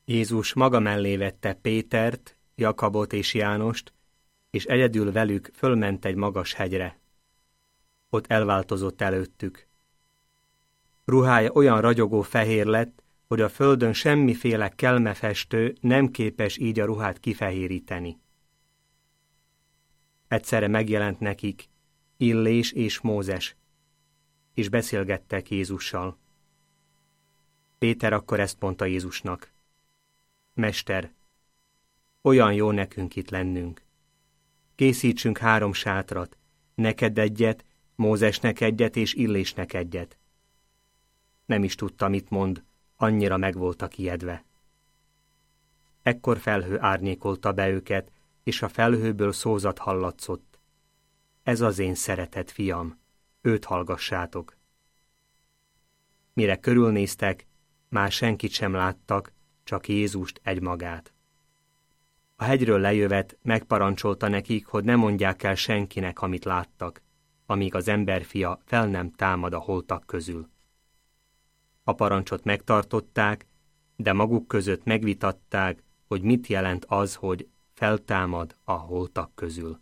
Jézus maga mellé vette Pétert, Jakabot és Jánost, és egyedül velük fölment egy magas hegyre. Ott elváltozott előttük. Ruhája olyan ragyogó fehér lett, hogy a földön semmiféle kelmefestő nem képes így a ruhát kifehéríteni. Egyszerre megjelent nekik Illés és Mózes, és beszélgettek Jézussal. Péter akkor ezt mondta Jézusnak: Mester, olyan jó nekünk itt lennünk. Készítsünk 3 sátrat, neked egyet, Mózesnek egyet és Illésnek egyet. Nem is tudta, mit mond, annyira meg voltak ijedve. Ekkor felhő árnyékolta be őket, és a felhőből szózat hallatszott: Ez az én szeretett fiam, őt hallgassátok. Mire körülnéztek, már senkit sem láttak, csak Jézust egymagát. A hegyről lejövet megparancsolta nekik, hogy ne mondják el senkinek, amit láttak, amíg az emberfia fel nem támad a holtak közül. A parancsot megtartották, de maguk között megvitatták, hogy mit jelent az, hogy feltámad a holtak közül.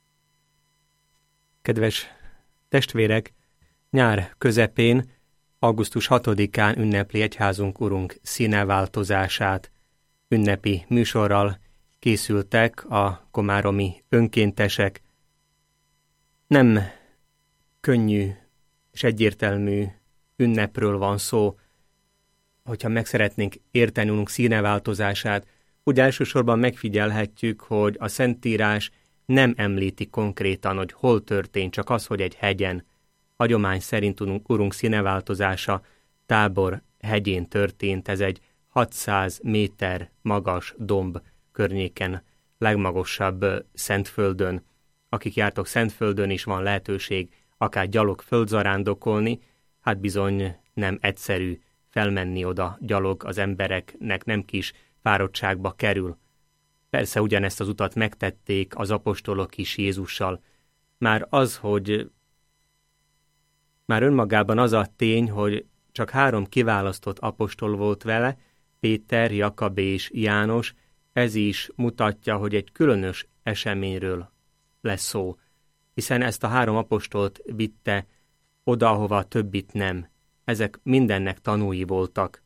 Kedves testvérek, nyár közepén, augusztus 6-án ünnepli egyházunk urunk színeváltozását. Ünnepi műsorral készültek a komáromi önkéntesek. Nem könnyű és egyértelmű ünnepről van szó, hogyha meg szeretnénk érteni urunk színeváltozását, úgy elsősorban megfigyelhetjük, hogy a Szentírás nem említi konkrétan, hogy hol történt, csak az, hogy egy hegyen. Hagyomány szerint urunk színeváltozása Tábor hegyén történt, ez egy 600 méter magas domb környéken, legmagasabb Szentföldön. Akik jártok Szentföldön is, van lehetőség akár gyalog földzarándokolni, hát bizony nem egyszerű felmenni oda gyalog, az embereknek nem kis fáradtságba kerül. Persze ugyanezt az utat megtették az apostolok is Jézussal. Már önmagában az a tény, hogy csak 3 kiválasztott apostol volt vele, Péter, Jakab és János, ez is mutatja, hogy egy különös eseményről lesz szó, hiszen ezt a 3 apostolt vitte oda, ahova a többit nem. Ezek mindennek tanúi voltak.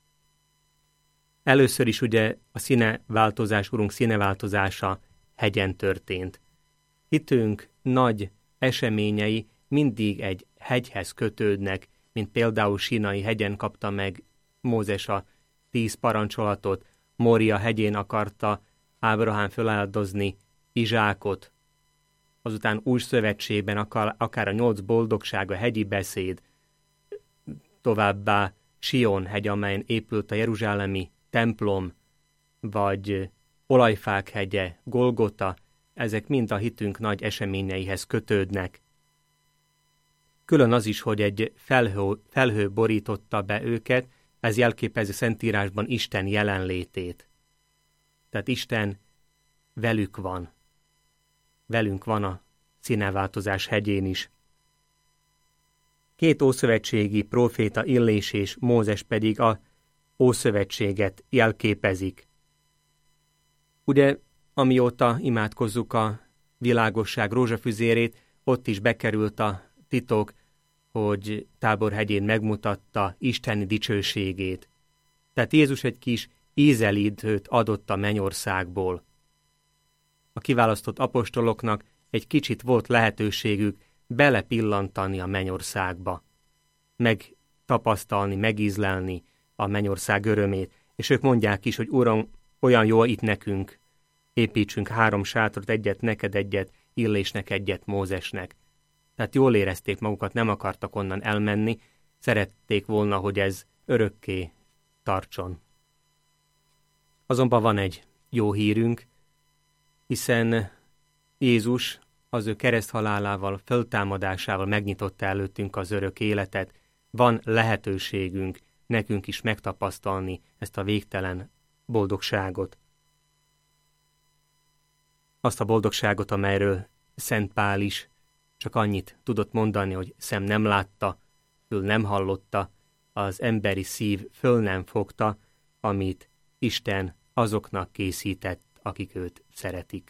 Először is ugye a színeváltozás, urunk színeváltozása hegyen történt. Hitünk nagy eseményei mindig egy hegyhez kötődnek, mint például Sínai hegyen kapta meg Mózes a 10 parancsolatot, Mória hegyén akarta Ábrahám föláldozni Izsákot, azután új szövetségben akár a 8 boldogság, a hegyi beszéd, továbbá Sion hegy, amelyen épült a jeruzsálemi templom, vagy Olajfák hegye, Golgota, ezek mind a hitünk nagy eseményeihez kötődnek. Külön az is, hogy egy felhő borította be őket, ez jelképezi Szentírásban Isten jelenlétét. Tehát Isten velük van. Velünk van a színeváltozás hegyén is. 2 ószövetségi próféta, Illés és Mózes pedig a Ószövetséget jelképezik. Ugye, amióta imádkozzuk a világosság rózsafüzérét, ott is bekerült a titok, hogy Tábor hegyén megmutatta isteni dicsőségét. Tehát Jézus egy kis ízelítőt adott a mennyországból. A kiválasztott apostoloknak egy kicsit volt lehetőségük belepillantani a mennyországba, megtapasztalni, megízlelni a mennyország örömét, és ők mondják is, hogy Uram, olyan jó itt nekünk, építsünk 3 sátrat, egyet neked, egyet Illésnek, egyet Mózesnek. Tehát jól érezték magukat, nem akartak onnan elmenni, szerették volna, hogy ez örökké tartson. Azonban van egy jó hírünk, hiszen Jézus az ő kereszthalálával, föltámadásával megnyitotta előttünk az örök életet. Van lehetőségünk nekünk is megtapasztalni ezt a végtelen boldogságot. Azt a boldogságot, amelyről Szent Pál is csak annyit tudott mondani, hogy szem nem látta, fül nem hallotta, az emberi szív föl nem fogta, amit Isten azoknak készített, akik őt szeretik.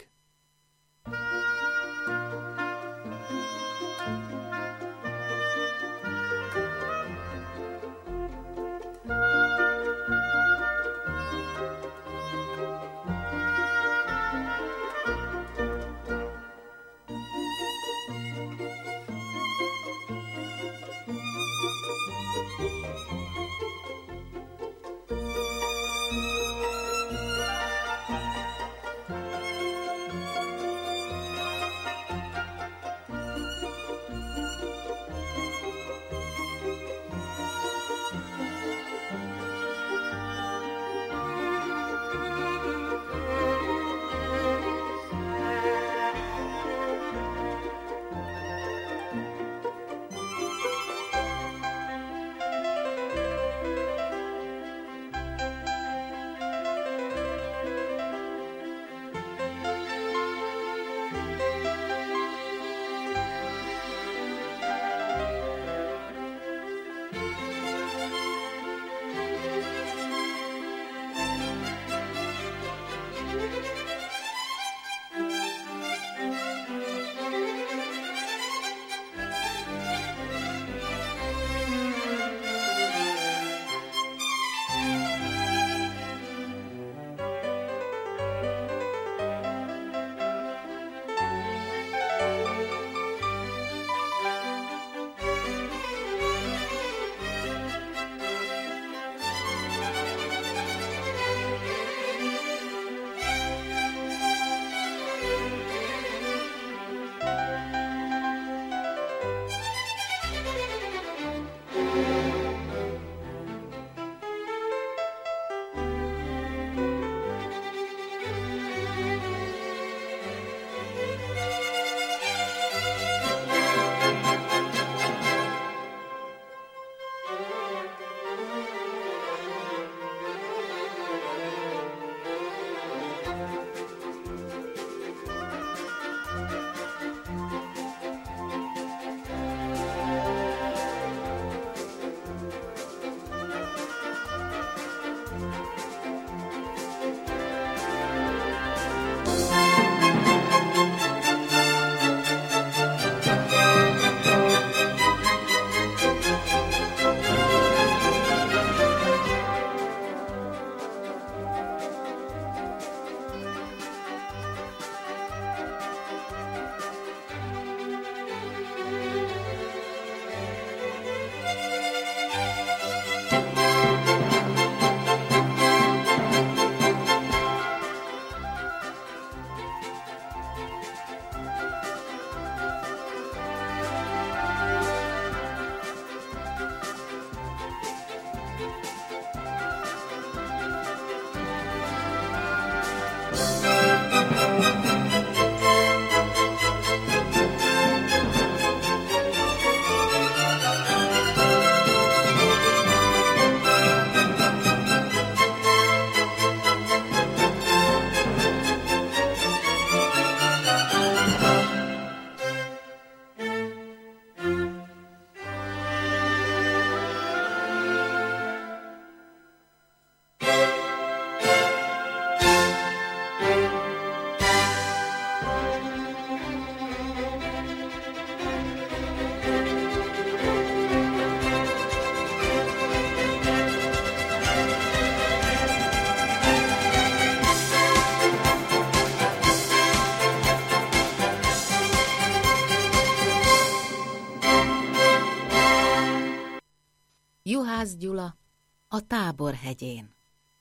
Juhász Gyula a Táborhegyén.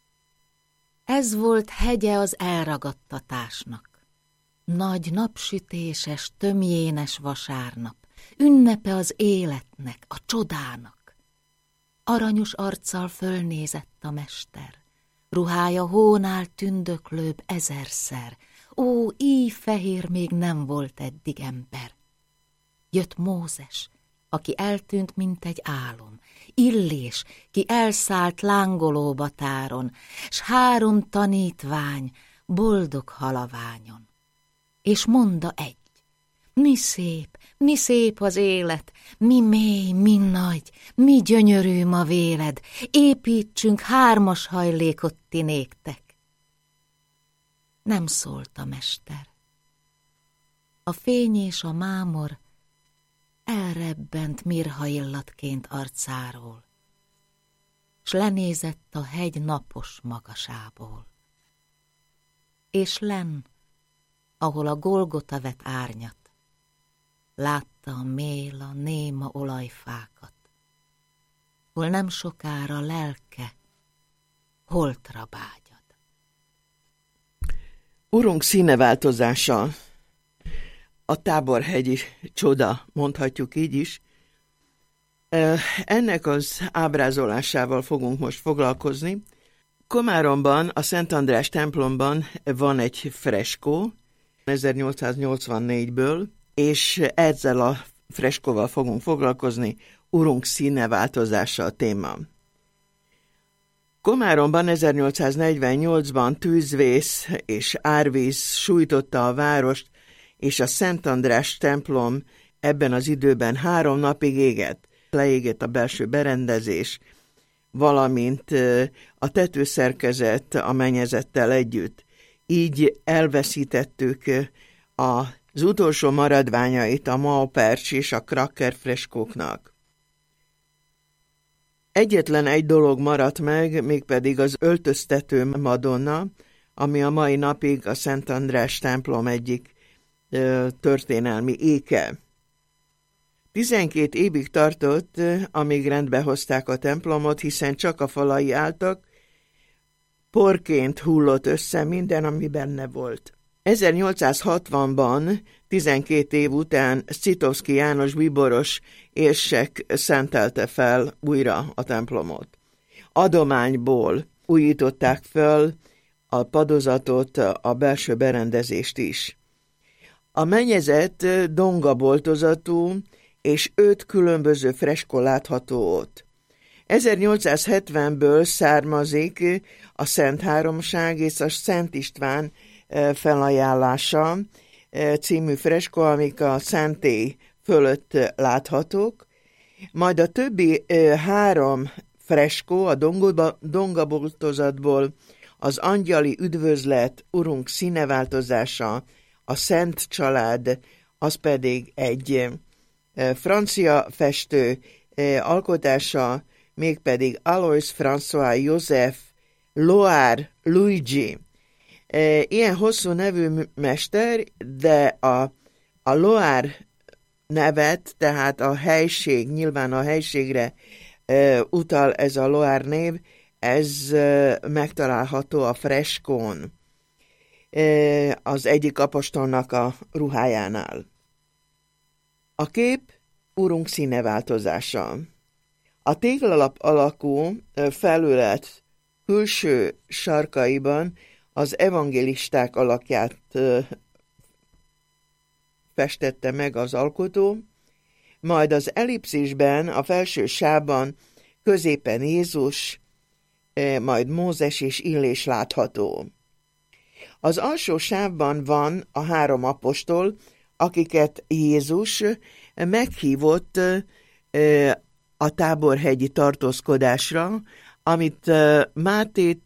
Ez volt hegye az elragadtatásnak. Nagy napsütéses, tömjénes vasárnap, ünnepe az életnek, a csodának. Aranyos arccal fölnézett a mester, ruhája hónál tündöklőbb ezerszer, ó, íj fehér még nem volt eddig ember. Jött Mózes, aki eltűnt, mint egy álom, Illés, ki elszállt lángoló batáron, s 3 tanítvány boldog halaványon. És monda egy, mi szép az élet, mi mély, mi nagy, mi gyönyörű ma véled, építsünk 3 hajlékot ti néktek. Nem szólt a mester. A fény és a mámor elrebbent mirhaillatként arcáról, s lenézett a hegy napos magasából. És lenn, ahol a Golgota vet árnyat, látta a méla, néma olajfákat, hol nem sokára lelke holtra bágyad. Urunk színeváltozása, a Táborhegyi csoda, mondhatjuk így is. Ennek az ábrázolásával fogunk most foglalkozni. Komáromban, a Szent András templomban van egy freskó, 1884-ből, és ezzel a freskóval fogunk foglalkozni, Urunk színeváltozása a téma. Komáromban 1848-ban tűzvész és árvíz sújtotta a várost, és a Szent András templom ebben az időben 3 napig égett. Leégett a belső berendezés, valamint a tetőszerkezet a mennyezettel együtt. Így elveszítettük az utolsó maradványait a Maupercs és a Kracker freskóknak. Egyetlen egy dolog maradt meg, mégpedig az öltöztető Madonna, ami a mai napig a Szent András templom egyik történelmi éke. 12 évig tartott, amíg rendbe hozták a templomot, hiszen csak a falai álltak, porként hullott össze minden, ami benne volt. 1860-ban, 12 év után Scitovszky János bíboros érsek szentelte fel újra a templomot. Adományból újították fel a padozatot, a belső berendezést is. A mennyezet dongaboltozatú, és 5 különböző freskó látható ott. 1870-ből származik a Szent Háromság és a Szent István felajánlása című freskó, amik a szentély fölött láthatók. Majd a többi 3 freskó a dongaboltozatból az Angyali üdvözlet, Urunk színeváltozása, a Szent Család, az pedig egy francia festő alkotása, mégpedig Alois François Joseph Loire Luigi. Ilyen hosszú nevű mester, de a Loire nevet, tehát a helység, nyilván a helységre utal ez a Loire név, ez megtalálható a freskón, az egyik apostolnak a ruhájánál. A kép Urunk színeváltozása. A téglalap alakú felület külső sarkaiban az evangélisták alakját festette meg az alkotó, majd az ellipszisben, a felső sávban középen Jézus, majd Mózes és Illés látható. Az alsó sávban van a 3 apostol, akiket Jézus meghívott a Táborhegyi tartózkodásra, amit Máté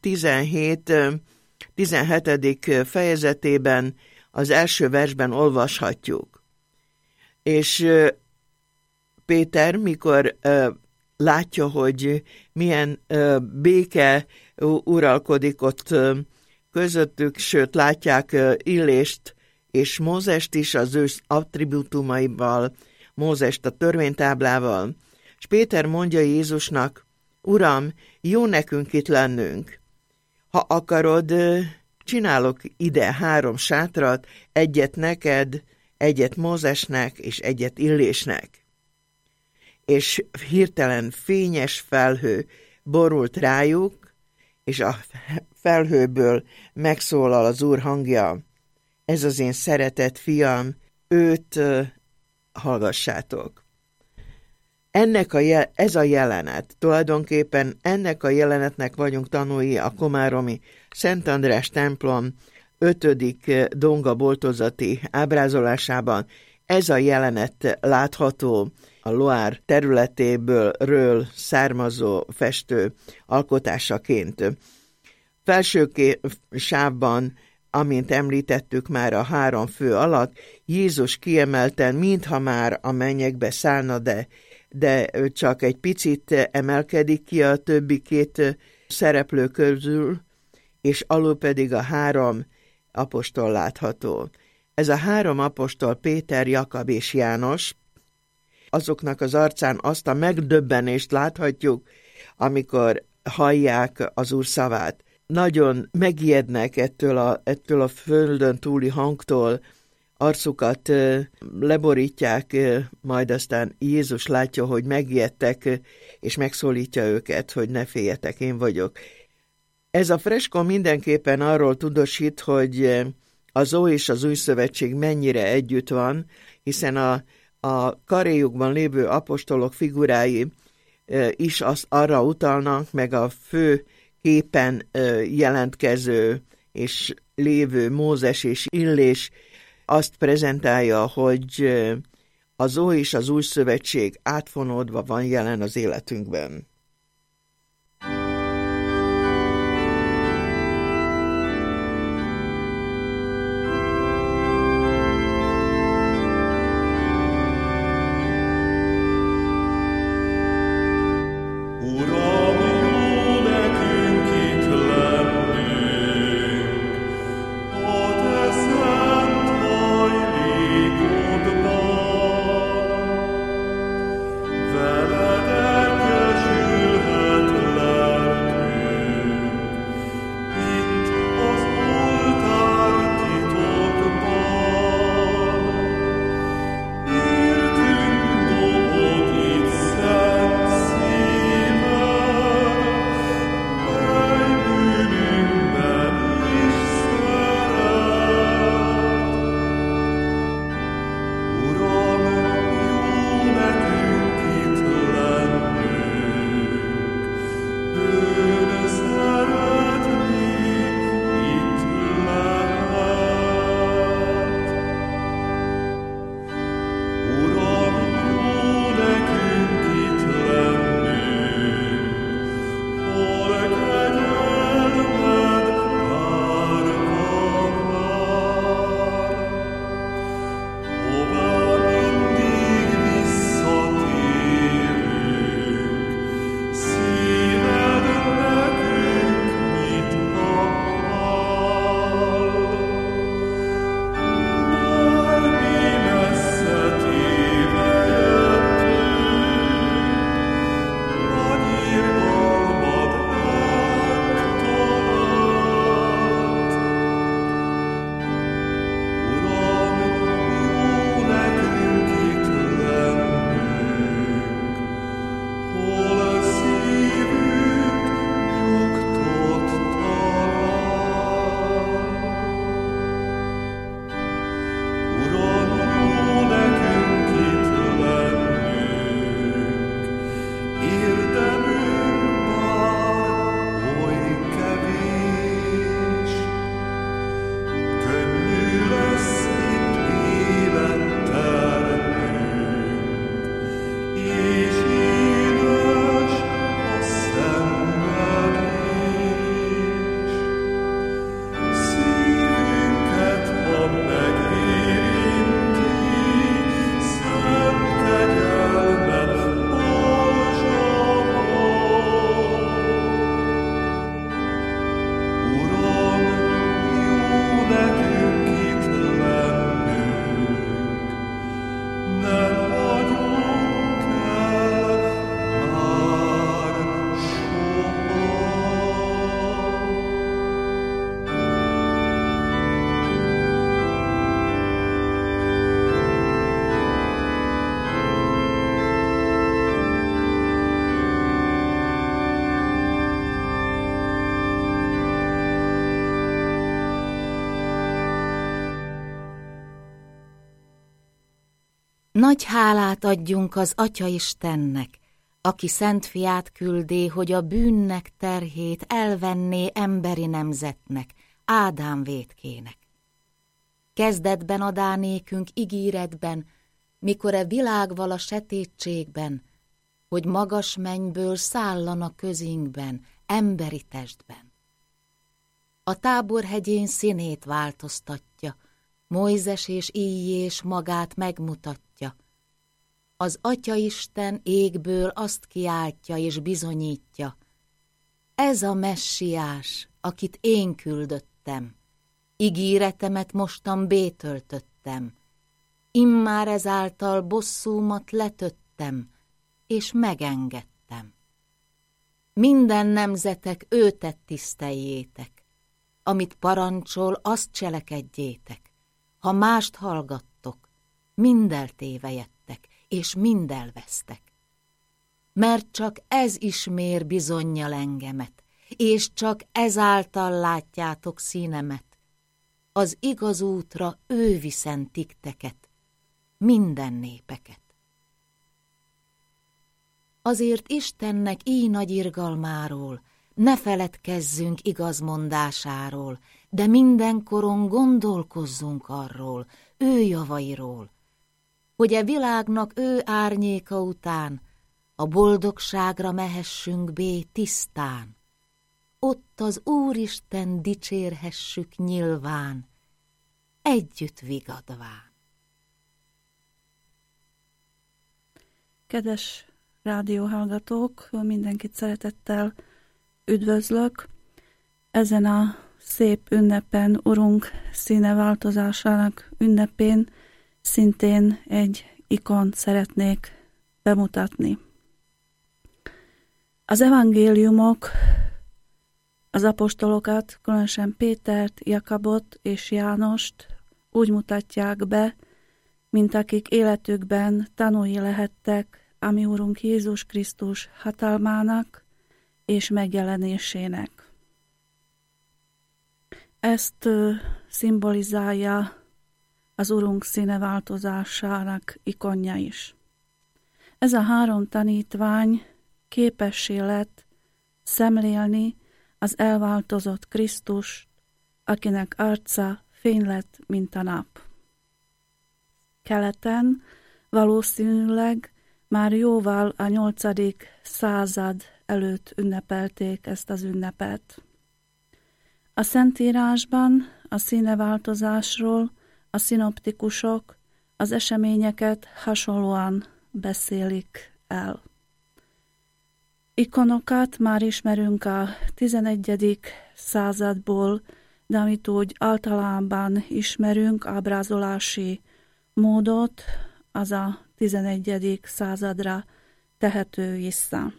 17. fejezetében az első versben olvashatjuk. És Péter, mikor látja, hogy milyen béke uralkodik ott közöttük, sőt látják Illést és Mózest is az ő attribútumaival, Mózest a törvénytáblával, és Péter mondja Jézusnak: Uram, jó nekünk itt lennünk. Ha akarod, csinálok ide 3 sátrat, egyet neked, egyet Mózesnek és egyet Illésnek. És hirtelen fényes felhő borult rájuk, és a felhőből megszólal az Úr hangja: ez az én szeretett fiam, őt hallgassátok. Ez a jelenet, tulajdonképpen ennek a jelenetnek vagyunk tanúi a komáromi Szent András templom 5. dongaboltozati ábrázolásában. ez a jelenet látható a Loire területéből származó festő alkotásaként. Felső sávban, amint említettük már a 3 fő alatt, Jézus kiemelten, mintha már a mennyekbe szállna, de csak egy picit emelkedik ki a többi 2 szereplő közül, és alul pedig a 3 apostol látható. Ez a 3 apostol, Péter, Jakab és János, azoknak az arcán azt a megdöbbenést láthatjuk, amikor hallják az Úr szavát. Nagyon megijednek ettől a földön túli hangtól, arcukat leborítják, majd aztán Jézus látja, hogy megijedtek, és megszólítja őket, hogy ne féljetek, én vagyok. Ez a freskó mindenképpen arról tudósít, hogy az Ó és az Új Szövetség mennyire együtt van, hiszen a karéjukban lévő apostolok figurái is arra utalnak, meg a fő képen jelentkező és lévő Mózes és Illés azt prezentálja, hogy az Ó és az Új Szövetség átfonódva van jelen az életünkben. Nagy hálát adjunk az Atya Istennek, aki Szent Fiát küldé, hogy a bűnnek terhét elvenné emberi nemzetnek, Ádám vétkének. Kezdetben adá nékünk ígéretben, mikor e világval a setétségben, hogy magas mennyből szállana közünkben, emberi testben. A Táborhegyén színét változtatja, Mojzes és Íjés magát megmutatja. Az Atyaisten égből azt kiáltja és bizonyítja. Ez a messiás, akit én küldöttem. Ígéretemet mostan bétöltöttem. Immár ezáltal bosszúmat letöttem, és megengedtem. Minden nemzetek őtet tiszteljétek. Amit parancsol, azt cselekedjétek. Ha mást hallgattok, mind eltévejedtek, és mind elvesztek. Mert csak ez ismér bizonnyal engemet, és csak ezáltal látjátok színemet. Az igaz útra ő viszen tikteket, minden népeket. Azért Istennek így nagy irgalmáról ne feledkezzünk igaz mondásáról, de mindenkoron gondolkozzunk arról, ő javairól, hogy e világnak ő árnyéka után a boldogságra mehessünk bé tisztán. Ott az Úristen dicsérhessük nyilván, együtt vigadván. Kedves rádióhallgatók, mindenkit szeretettel üdvözlök. Ezen a szép ünnepen, Urunk színeváltozásának ünnepén szintén egy ikont szeretnék bemutatni. Az evangéliumok az apostolokat, különösen Pétert, Jakabot és Jánost úgy mutatják be, mint akik életükben tanúi lehettek a mi Urunk Jézus Krisztus hatalmának és megjelenésének. Ezt szimbolizálja az Urunk színeváltozásának ikonja is. Ez a három tanítvány képessé lett szemlélni az elváltozott Krisztust, akinek arca fény lett, mint a nap. Keleten valószínűleg már jóval a 8. század előtt ünnepelték ezt az ünnepet. A Szentírásban a színeváltozásról a szinoptikusok az eseményeket hasonlóan beszélik el. Ikonokat már ismerünk a 11. századból, de amit úgy általában ismerünk, ábrázolási módot, az a 11. századra tehető vissza.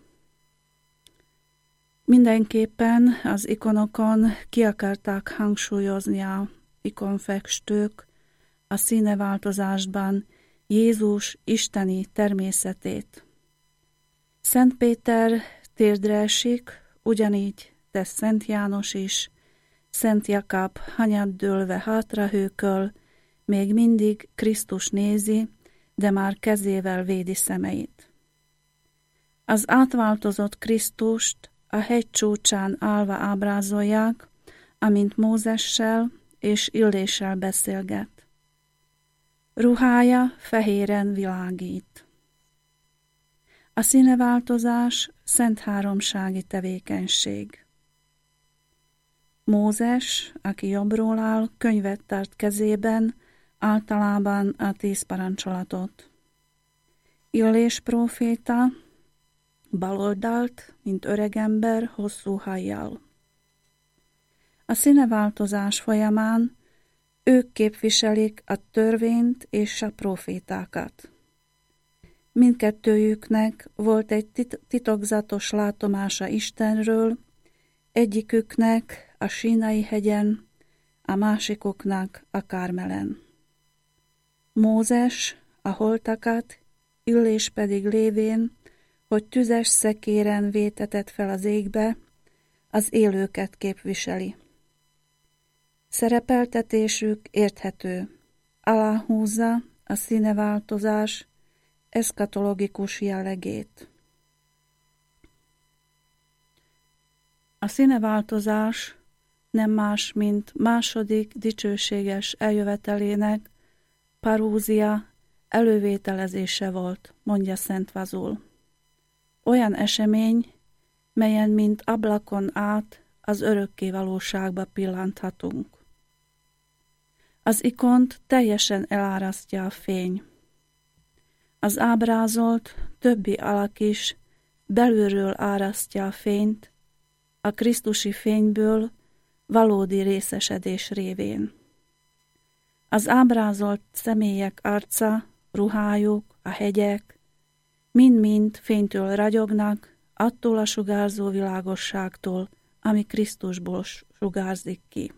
Mindenképpen az ikonokon ki akarták hangsúlyozni a ikonfestők a színeváltozásban Jézus isteni természetét. Szent Péter térdre esik, ugyanígy tesz Szent János is, Szent Jakab hanyat dőlve hátrahőköl, még mindig Krisztus nézi, de már kezével védi szemeit. Az átváltozott Krisztust a hegy csúcsán állva ábrázolják, amint Mózessel és Illéssel beszélget. Ruhája fehéren világít. A színeváltozás szent háromsági tevékenység. Mózes, aki jobbról áll, könyvet tart kezében, általában a 10 parancsolatot. Illés próféta baloldalt, mint öregember, hosszú hajjal. A színeváltozás folyamán ők képviselik a törvényt és a prófétákat. Mindkettőjüknek volt egy titokzatos látomása Istenről, egyiküknek a Sínai hegyen, a másikuknak a Kármelen. Mózes a holtakat, Illés pedig lévén, hogy tüzes szekéren vétetett fel az égbe, az élőket képviseli. Szerepeltetésük érthető, aláhúzza a színeváltozás eszkatológikus jellegét. A színeváltozás nem más, mint második dicsőséges eljövetelének, parúzia, elővételezése volt, mondja Szent Vazul. Olyan esemény, melyen mint ablakon át az örökké valóságba pillanthatunk. Az ikont teljesen elárasztja a fény. Az ábrázolt többi alak is belülről árasztja a fényt, a krisztusi fényből valódi részesedés révén. Az ábrázolt személyek arca, ruhájuk, a hegyek, mind-mind fénytől ragyognak, attól a sugárzó világosságtól, ami Krisztusból sugárzik ki.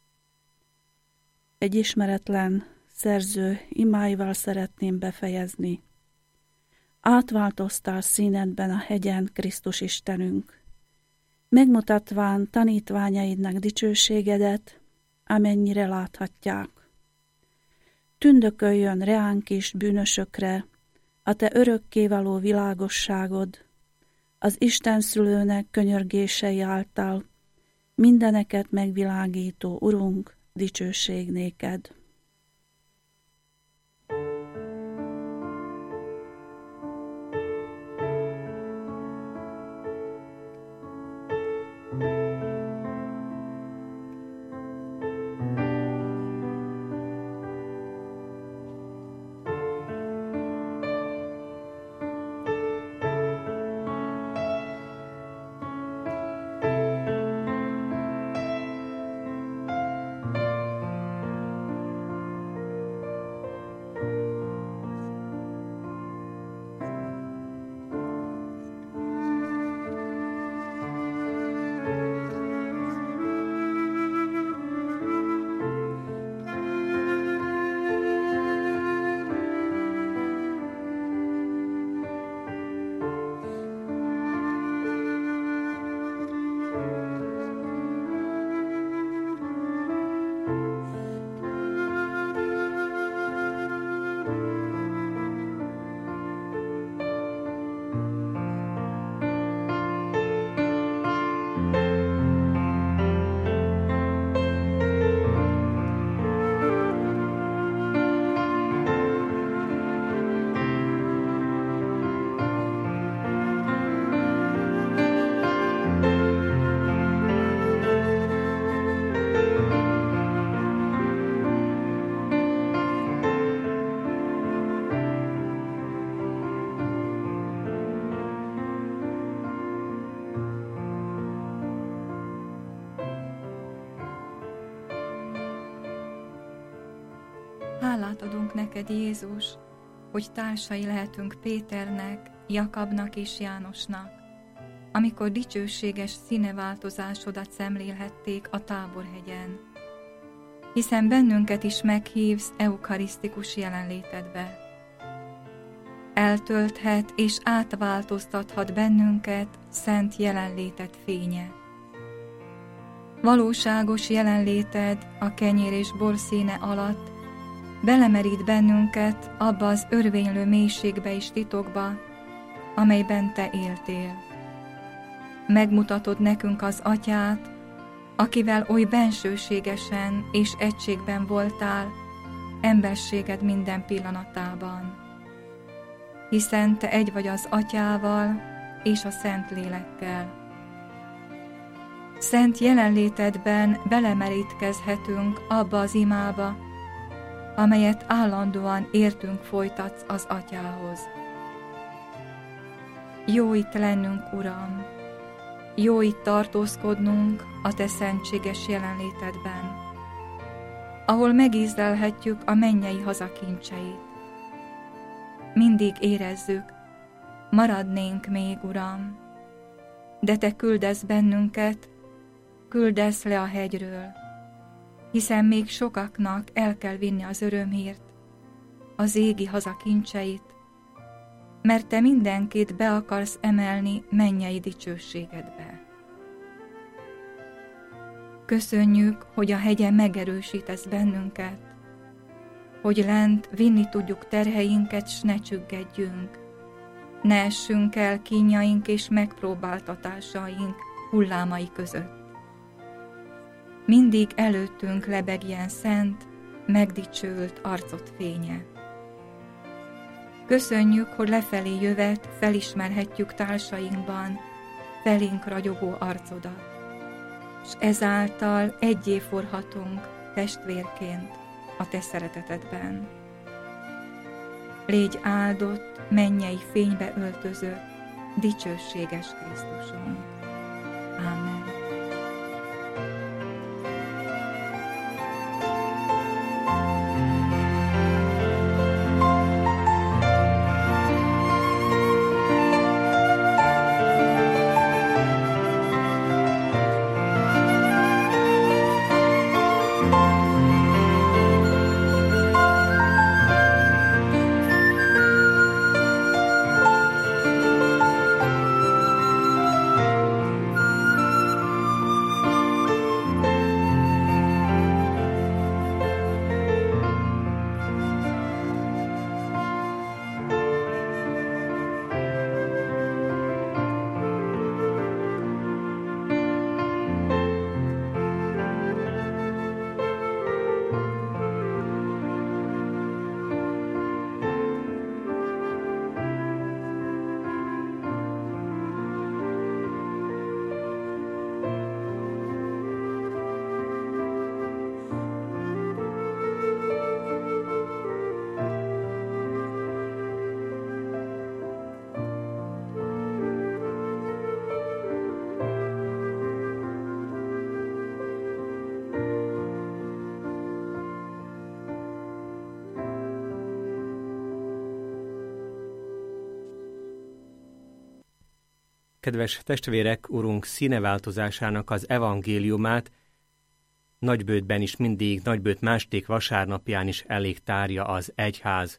Egy ismeretlen szerző imáival szeretném befejezni. Átváltoztál színedben a hegyen, Krisztus Istenünk, megmutatván tanítványaidnak dicsőségedet, amennyire láthatják. Tündököljön reánk is bűnösökre a te örökkévaló világosságod, az Isten szülőnek könyörgései által, mindeneket megvilágító Urunk, dicsőség néked. Hálát adunk neked, Jézus, hogy társai lehetünk Péternek, Jakabnak és Jánosnak, amikor dicsőséges színeváltozásodat szemlélhették a Táborhegyen. Hiszen bennünket is meghívsz eukarisztikus jelenlétedbe. Eltölthet és átváltoztathat bennünket szent jelenléted fénye. Valóságos jelenléted a kenyér és bor színe alatt belemerít bennünket abba az örvénylő mélységbe és titokba, amelyben te éltél. Megmutatod nekünk az Atyát, akivel oly bensőségesen és egységben voltál emberséged minden pillanatában. Hiszen te egy vagy az Atyával és a Szentlélekkel. Szent jelenlétedben belemerítkezhetünk abba az imába, amelyet állandóan értünk folytatsz az Atyához. Jó itt lennünk, Uram, jó itt tartózkodnunk a te szentséges jelenlétedben, ahol megízlelhetjük a mennyei hazakincseit. Mindig érezzük, maradnénk még, Uram, de te küldesz bennünket, küldesz le a hegyről, hiszen még sokaknak el kell vinni az örömhírt, az égi hazakincseit, mert te mindenkit be akarsz emelni mennyei dicsőségedbe. Köszönjük, hogy a hegyen megerősítesz bennünket, hogy lent vinni tudjuk terheinket, s ne csüggedjünk, ne essünk el kínjaink és megpróbáltatásaink hullámai között. Mindig előttünk lebegjen szent, megdicsőült arcod fénye. Köszönjük, hogy lefelé jövet felismerhetjük társainkban felénk ragyogó arcodat, és ezáltal egyé forhatunk testvérként a te szeretetedben. Légy áldott, mennyei fénybe öltözött, dicsőséges Krisztusunk. Ámen. Kedves testvérek, Urunk színeváltozásának az evangéliumát Nagybőtben is mindig, Nagybőt második vasárnapján is elég tárja az egyház.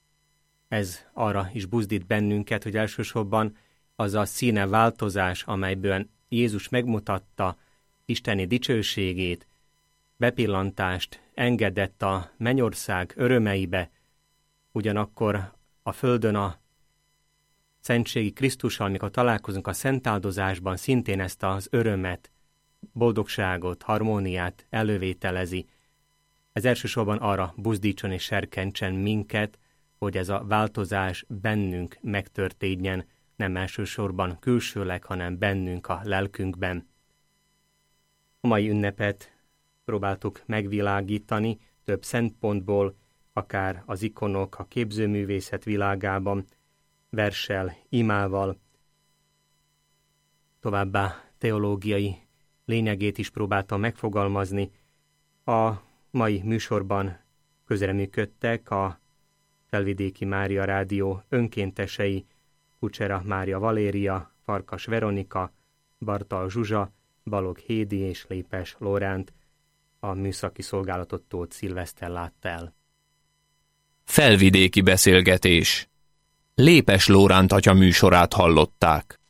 Ez arra is buzdít bennünket, hogy elsősorban az a színeváltozás, amelyből Jézus megmutatta isteni dicsőségét, bepillantást engedett a mennyország örömeibe, ugyanakkor a földön a szentségi Krisztussal, amikor találkozunk a szentáldozásban, szintén ezt az örömet, boldogságot, harmóniát elővételezi. Ez elsősorban arra buzdítson és serkentsen minket, hogy ez a változás bennünk megtörténjen, nem elsősorban külsőleg, hanem bennünk a lelkünkben. A mai ünnepet próbáltuk megvilágítani több szempontból, akár az ikonok, a képzőművészet világában, verssel, imával, továbbá teológiai lényegét is próbáltam megfogalmazni. A mai műsorban közreműködtek a Felvidéki Mária Rádió önkéntesei, Kucsera Mária Valéria, Farkas Veronika, Bartal Zsuzsa, Balog Hédi és Lépes Lóránt. A műszaki szolgálatot Tóth Szilveszter látta el. Felvidéki beszélgetés. Lépes Lóránt atya műsorát hallották.